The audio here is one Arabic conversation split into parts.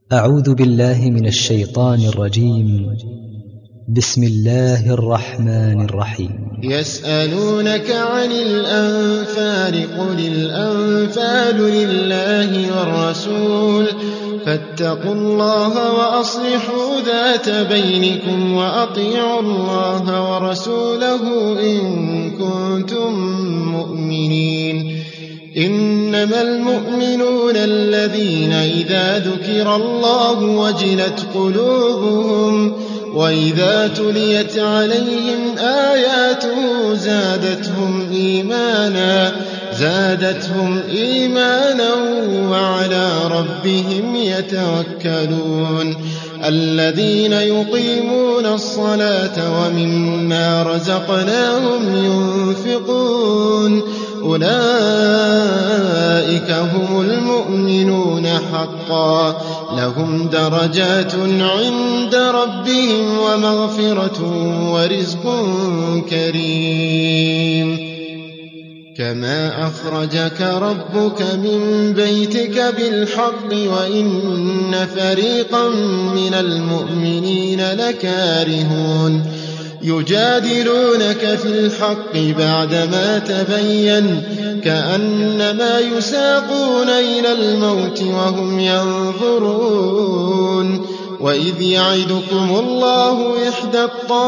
أعوذ بالله من الشيطان الرجيم. بسم الله الرحمن الرحيم. يسألونك عن الأنفال قل الأنفال لله والرسول فاتقوا الله وأصلحوا ذات بينكم وأطيعوا الله ورسوله إن كنتم مؤمنين. إنما المؤمنون الذين إذا ذكر الله وجلت قلوبهم وإذا تليت عليهم آياته زادتهم إيمانا وعلى ربهم يتوكلون. الذين يقيمون الصلاة ومما رزقناهم ينفقون أولئك هم المؤمنون حقا لهم درجات عند ربهم ومغفرة ورزق كريم. كما أخرجك ربك من بيتك بالحق وإن فريقا من المؤمنين لكارهون. يجادلونك في الحق بعدما تبين كأنما يساقون إلى الموت وهم ينظرون. وإذ يعدكم الله إحدى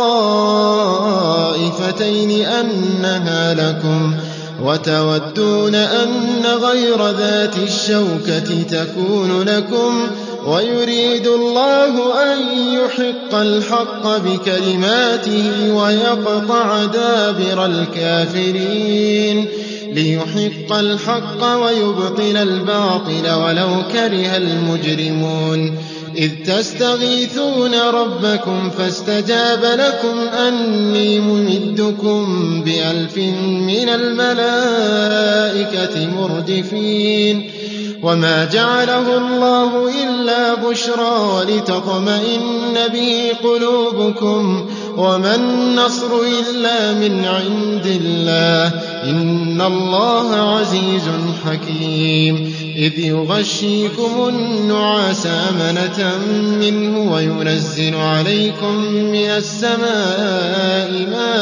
الطائفتين أنها لكم وتودون أن غير ذات الشوكة تكون لكم ويريد الله أن يحق الحق بكلماته ويقطع دابر الكافرين ليحق الحق ويبطل الباطل ولو كره المجرمون. إذ تستغيثون ربكم فاستجاب لكم أني ممدكم ب1000 من الملائكة مردفين. وما جعله الله إلا بشرى ولتطمئن به قلوبكم وما النصر إلا من عند الله إن الله عزيز حكيم. إذ يغشيكم النعاس أمنة منه وينزل عليكم من السماء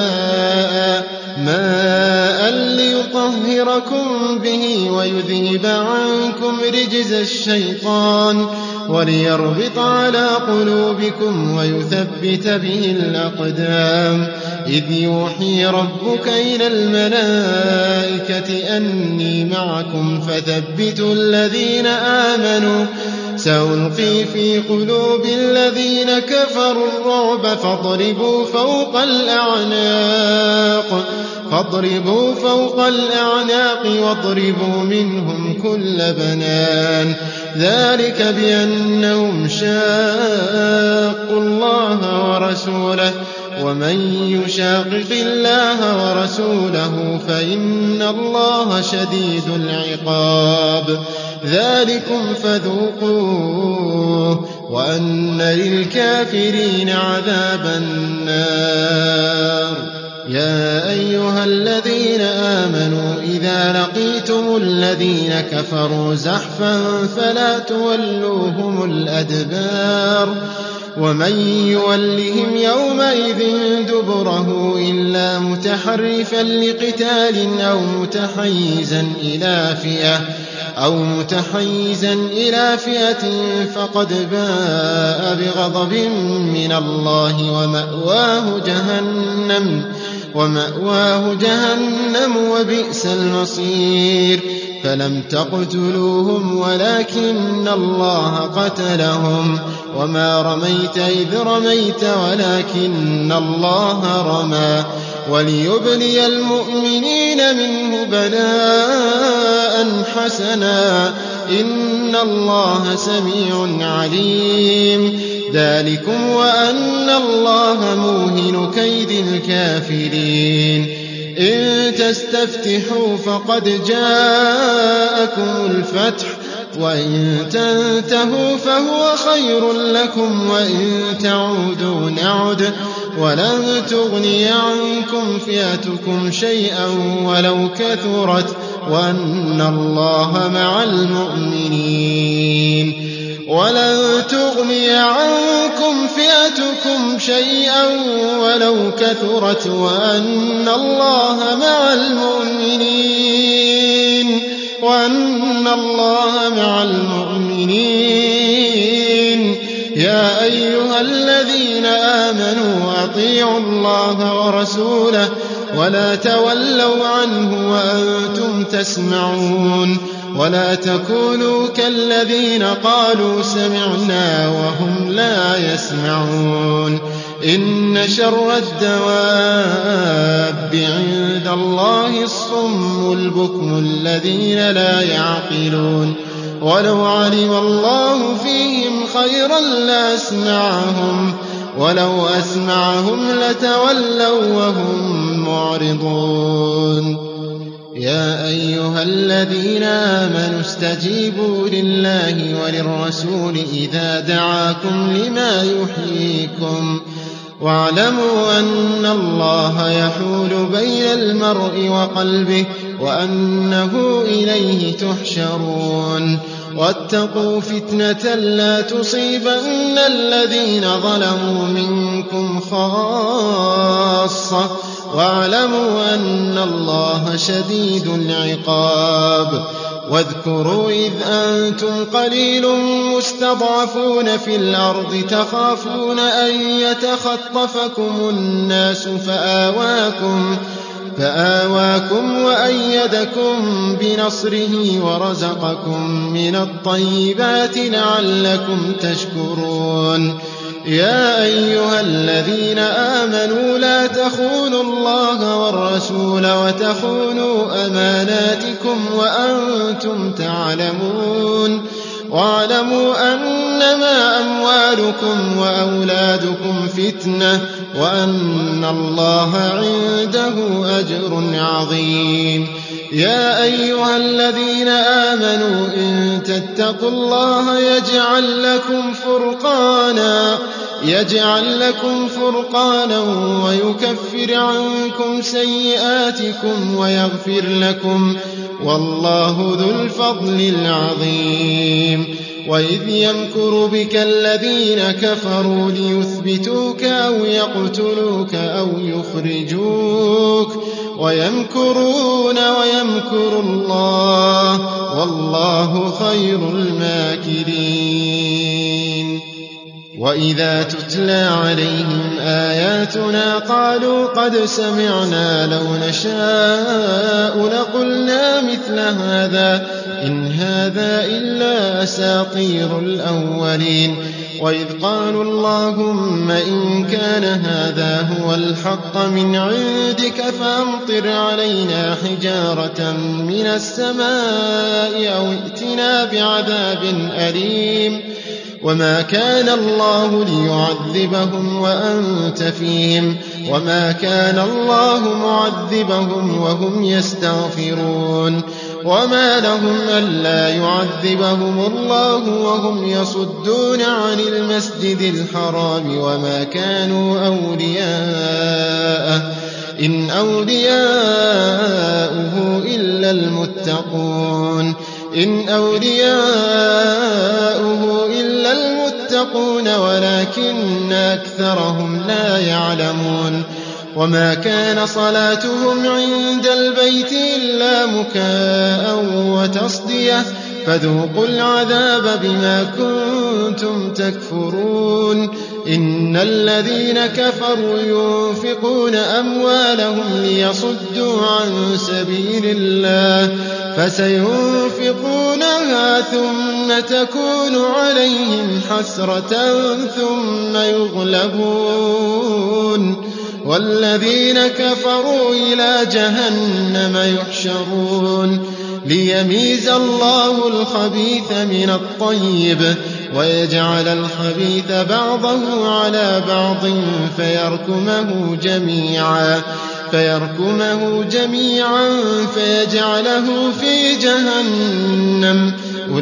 ماء ليطهركم به ويذهب عنكم رجز الشيطان وليربط على قلوبكم ويثبت به الأقدام. إذ يوحي ربك إلى الملائكة أني معكم فثبتوا الذين آمنوا سألقي في قلوب الذين كفروا الرعب فاضربوا فوق الأعناق واضربوا منهم كل بنان. ذلك بأنهم شاقوا الله ورسوله ومن يشاقق الله ورسوله فإن الله شديد العقاب. ذلكم فذوقوه وأن للكافرين عذاب النار. يا أيها الذين آمنوا إذا لقيتم الذين كفروا زحفا فلا تولوهم الأدبار. ومن يولهم يومئذ دبره إلا متحرفا لقتال أو متحيزا إلى فئة فقد باء بغضب من الله ومأواه جهنم وبئس المصير. فلم تقتلوهم ولكن الله قتلهم وما رميت إذ رميت ولكن الله رمى وليبلي المؤمنين منه بلاء حسنا إن الله سميع عليم. ذلكم وأن الله موهن كيد الكافرين. إن تستفتحوا فقد جاءكم الفتح وإن تنتهوا فهو خير لكم وإن تعودوا نعد ولن تغني عنكم فئتكم شيئا ولو كثرت وأن الله مع المؤمنين. ولن تغني عنكم فئتكم شيئا ولو كثرت وأن الله مع المؤمنين يا أيها الذين آمنوا أطيعوا الله ورسوله ولا تولوا عنه وأنتم تسمعون ولا تكونوا كالذين قالوا سمعنا وهم لا يسمعون إن شر الدواب عند الله الصم البكم الذين لا يعقلون ولو علم الله فيهم خيرا لأسمعهم ولو أسمعهم لتولوا وهم معرضون يا أيها الذين آمنوا استجيبوا لله وللرسول إذا دعاكم لما يحييكم واعلموا أن الله يحول بين المرء وقلبه وأنه إليه تحشرون واتقوا فتنة لا تصيبن الذين ظلموا منكم خاصة واعلموا أن الله شديد العقاب واذكروا إذ أنتم قليل مستضعفون في الأرض تخافون أن يتخطفكم الناس فآواكم وأيدكم بنصره ورزقكم من الطيبات لعلكم تشكرون يا أيها الذين آمنوا لا تخونوا الله والرسول وتخونوا أماناتكم وأنتم تعلمون واعلموا أنما أموالكم وأولادكم فتنة وأن الله عنده أجر عظيم يا أيها الذين آمنوا إن تتقوا الله يجعل لكم فرقانا ويكفر عنكم سيئاتكم ويغفر لكم والله ذو الفضل العظيم وإذ يمكر بك الذين كفروا ليثبتوك أو يقتلوك أو يخرجوك ويمكرون ويمكر الله والله خير الماكرين وإذا تتلى عليهم آياتنا قالوا قد سمعنا لو نشاء لقلنا مثل هذا إن هذا إلا أساطير الأولين وإذ قالوا اللهم إن كان هذا هو الحق من عندك فأمطر علينا حجارة من السماء أو ائتنا بعذاب أليم وما كان الله ليعذبهم وأنت فيهم وما كان الله معذبهم وهم يستغفرون وما لهم ألا يعذبهم الله وهم يصدون عن المسجد الحرام وما كانوا أولياءه إن أولياؤه إلا المتقون ولكن أكثرهم لا يعلمون وما كان صلاتهم عند البيت إلا مكاء وتصدية فذوقوا العذاب بما كنتم تكفرون إن الذين كفروا ينفقون أموالهم ليصدوا عن سبيل الله فسينفقونها ثم تكون عليهم حسرة ثم يغلبون والذين كفروا إلى جهنم يحشرون ليميز الله الخبيث من الطيب ويجعل الخبيث بعضه على بعض فيركمه جميعا فيجعله في جهنم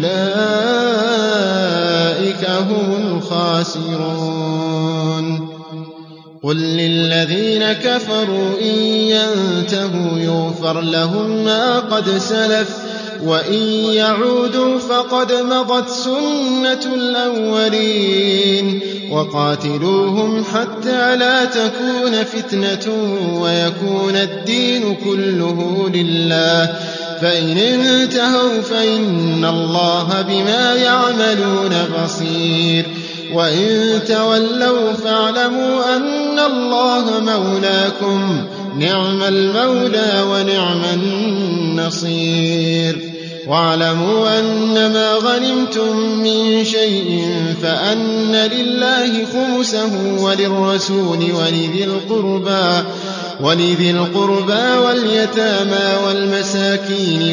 أولئك هم الخاسرون قل للذين كفروا إن ينتهوا يغفر لهم ما قد سلف وإن يعودوا فقد مضت سنة الأولين وقاتلوهم حتى لا تكون فتنة ويكون الدين كله لله فإن انتهوا فإن الله بما يعملون بصير وإن تولوا فاعلموا أن الله مولاكم نعم المولى ونعم النصير واعلموا أنما غنمتم من شيء فأن لله خمسه وللرسول ولذي القربى واليتامى والمساكين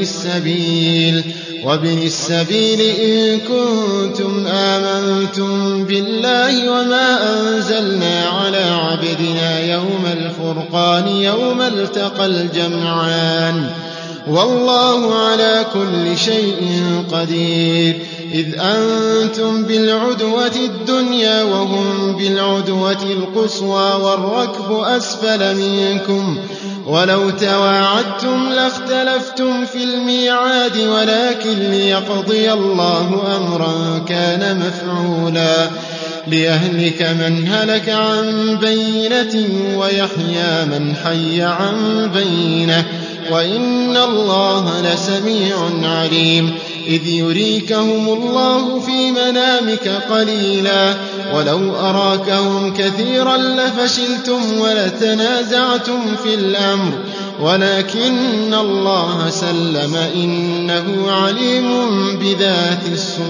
وابن السبيل إن كنتم آمنتم بالله وما أنزلنا على عبدنا يوم الفرقان يوم التقى الجمعان والله على كل شيء قدير إذ أنتم بالعدوة الدنيا وهم بالعدوة القصوى والركب أسفل منكم ولو تواعدتم لاختلفتم في الميعاد ولكن ليقضي الله أمرا كان مفعولا ليهلك من هلك عن بينة ويحيى من حي عن بينة وإن الله لسميع عليم إذ يريكهم الله في منامك قليلا ولو أراكهم كثيرا لفشلتم ولتنازعتم في الأمر ولكن الله سلم إنه عليم بذات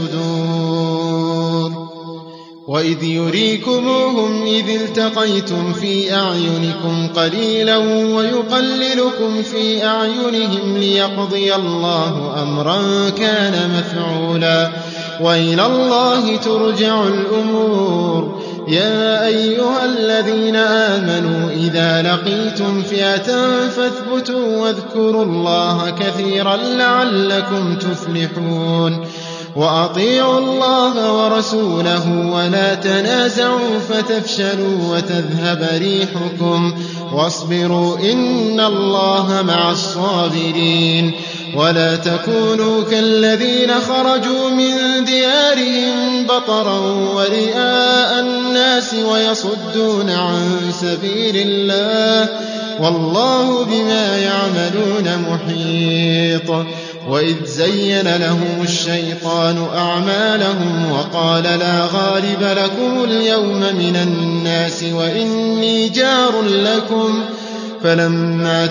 الصدور وإذ يريكموهم إذ التقيتم في أعينكم قليلا ويقللكم في أعينهم ليقضي الله أمرا كان مفعولا وإلى الله ترجع الأمور يا أيها الذين آمنوا إذا لقيتم فئة فاثبتوا واذكروا الله كثيرا لعلكم تفلحون وأطيعوا الله ورسوله ولا تنازعوا فتفشلوا وتذهب ريحكم واصبروا إن الله مع الصابرين ولا تكونوا كالذين خرجوا من ديارهم بطرا ورئاء الناس ويصدون عن سبيل الله والله بما يعملون محيط وإذ زين لهم الشيطان أعمالهم وقال لا غالب لكم اليوم من الناس وإني جار لكم فلما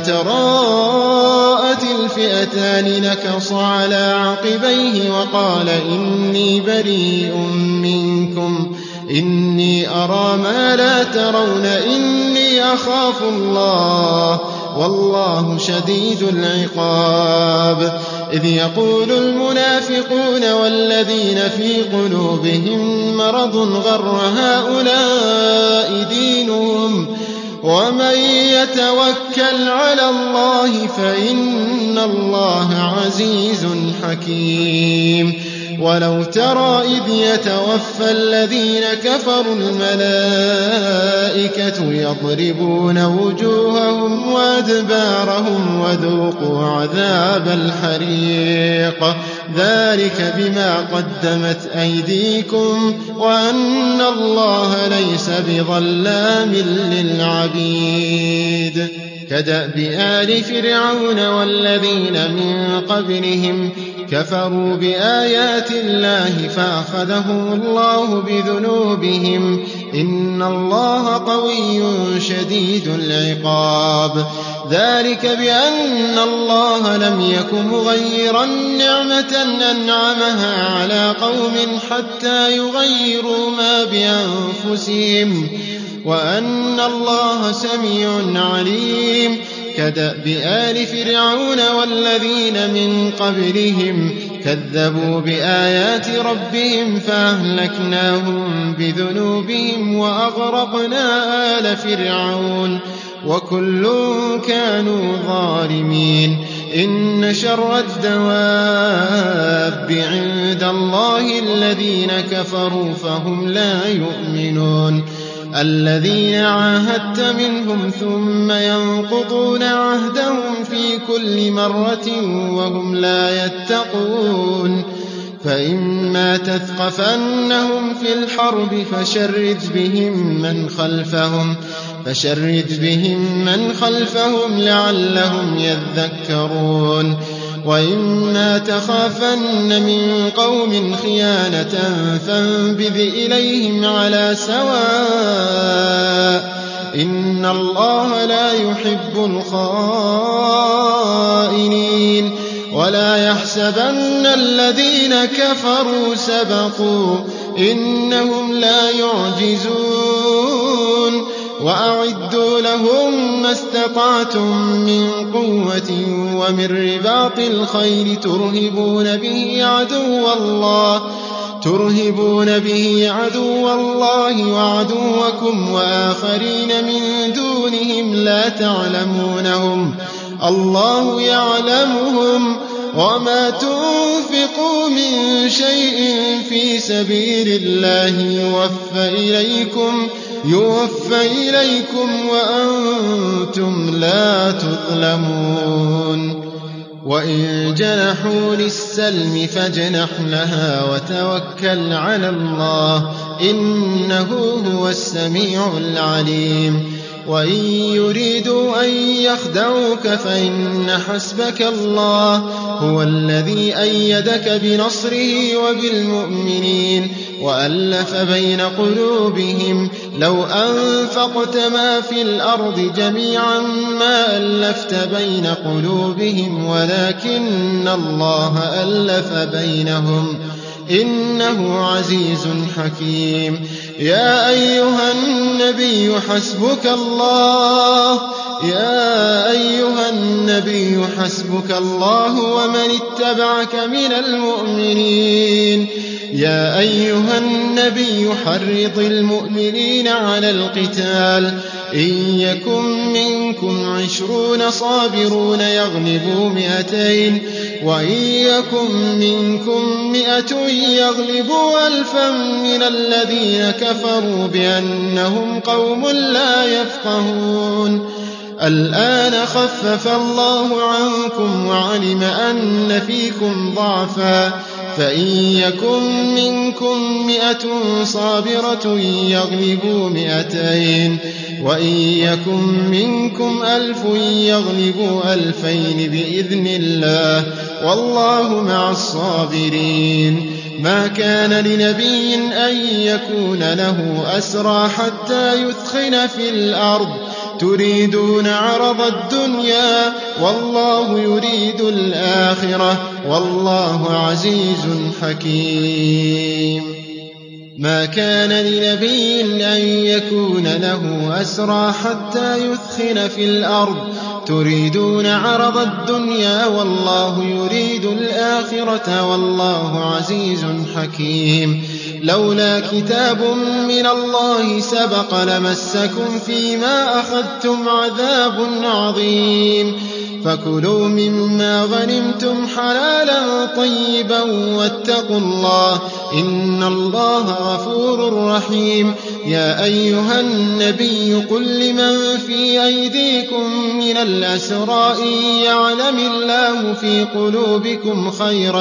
تراءت الفئتان نكص على عقبيه وقال إني بريء منكم إني أرى ما لا ترون إني أخاف الله والله شديد العقاب إذ يقول المنافقون والذين في قلوبهم مرض غر هؤلاء دينهم ومن يتوكل على الله فإن الله عزيز حكيم ولو ترى إذ يتوفى الذين كفروا الملائكة يضربون وجوههم وأدبارهم وذوقوا عذاب الحريق ذلك بما قدمت أيديكم وأن الله ليس بظلام للعبيد كدأب آل فرعون والذين من قبلهم كفروا بآيات الله فأخذهم الله بذنوبهم إن الله قوي شديد العقاب ذلك بأن الله لم يك مغيرا نعمة أنعمها على قوم حتى يغيروا ما بأنفسهم وأن الله سميع عليم كدأب آل فرعون والذين من قبلهم كذبوا بآيات ربهم فأهلكناهم بذنوبهم وأغرقنا آل فرعون وكل كانوا ظالمين إن شر الدواب عند الله الذين كفروا فهم لا يؤمنون الذين عاهدت منهم ثم ينقضون عهدهم في كل مرة وهم لا يتقون فإما تثقفنهم في الحرب فشرد بهم من خلفهم لعلهم يذكرون وإما تخافن من قوم خيانة فانبذ إليهم على سواء إن الله لا يحب الخائنين ولا يحسبن الذين كفروا سبقوا إنهم لا يعجزون وأعدوا لهم ما استطعتم من قوة ومن رباط الخيل ترهبون به عدو الله وعدوكم وآخرين من دونهم لا تعلمونهم الله يعلمهم وما تنفقوا من شيء في سبيل الله يوفى إليكم وأنتم لا تظلمون وإن جنحوا للسلم فاجنح لها وتوكل على الله إنه هو السميع العليم وإن يريدوا أن يخدعوك فإن حسبك الله هو الذي أيدك بنصره وبالمؤمنين وألف بين قلوبهم لو أنفقت ما في الأرض جميعا ما ألفت بين قلوبهم ولكن الله ألف بينهم إنه عزيز حكيم يا أيها النبي حسبك الله ومن اتبعك من المؤمنين يا أيها النبي حرض المؤمنين على القتال إن يكن منكم 20 صابرون يغلبوا 200 وإن يكن منكم 100 يغلبوا 1000 من الذين كفروا بأنهم قوم لا يفقهون الآن خفف الله عنكم وعلم أن فيكم ضعفا فإن يكن منكم 100 صابرة يغلبوا 200 وإن يكن منكم 1000 يغلبوا 2000 بإذن الله والله مع الصابرين ما كان لنبي أن يكون له أسرى حتى يثخن في الأرض تريدون عرض الدنيا والله يريد الآخرة والله عزيز حكيم ما كان لنبي أن يكون له أسرى حتى يثخن في الأرض تريدون عرض الدنيا والله يريد الآخرة والله عزيز حكيم لولا كتاب من الله سبق لمسكم فيما أخذتم عذاب عظيم فكلوا مما غنمتم حلالا طيبا واتقوا الله إن الله غفور رحيم يا أيها النبي قل لمن في أيديكم من الأسرى إن يعلم الله في قلوبكم خيرا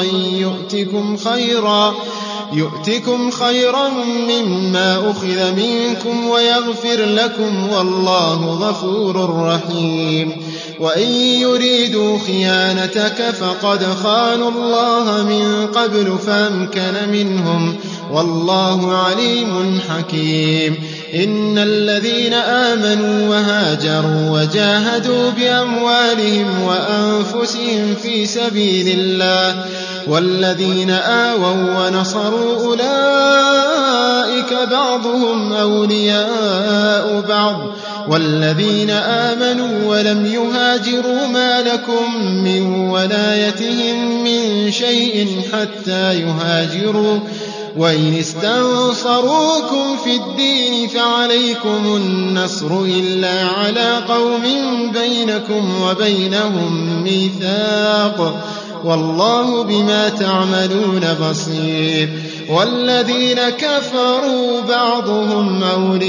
يؤتكم خيرا مما أخذ منكم ويغفر لكم والله غفور رحيم وإن يريدوا خيانتك فقد خانوا الله من قبل فأمكن منهم والله عليم حكيم إن الذين آمنوا وهاجروا وجاهدوا بأموالهم وأنفسهم في سبيل الله والذين آووا ونصروا أولئك بعضهم أولياء بعض والذين آمنوا ولم يهاجروا ما لكم من ولايتهم من شيء حتى يهاجروا وإن استنصروكم في الدين فعليكم النصر إلا على قوم بينكم وبينهم ميثاق والله بما تعملون بصير والذين كفروا بعضهم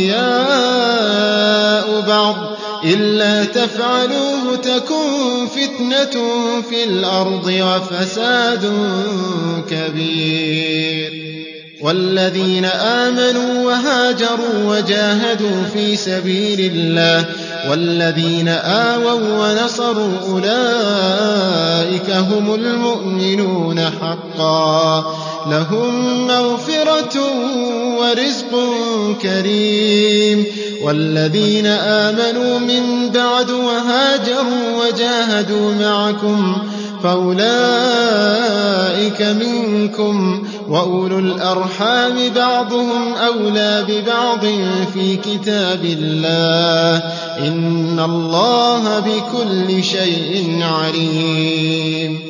أولياء بعض إلا تفعلوه تكن فتنة في الأرض وفساد كبير والذين آمنوا وهاجروا وجاهدوا في سبيل الله والذين آووا ونصروا أولئك هم المؤمنون حقا لهم مغفرة ورزق كريم والذين آمنوا من بعد وهاجروا وجاهدوا معكم فأولئك منكم وأولو الأرحام بعضهم أولى ببعض في كتاب الله إن الله بكل شيء عليم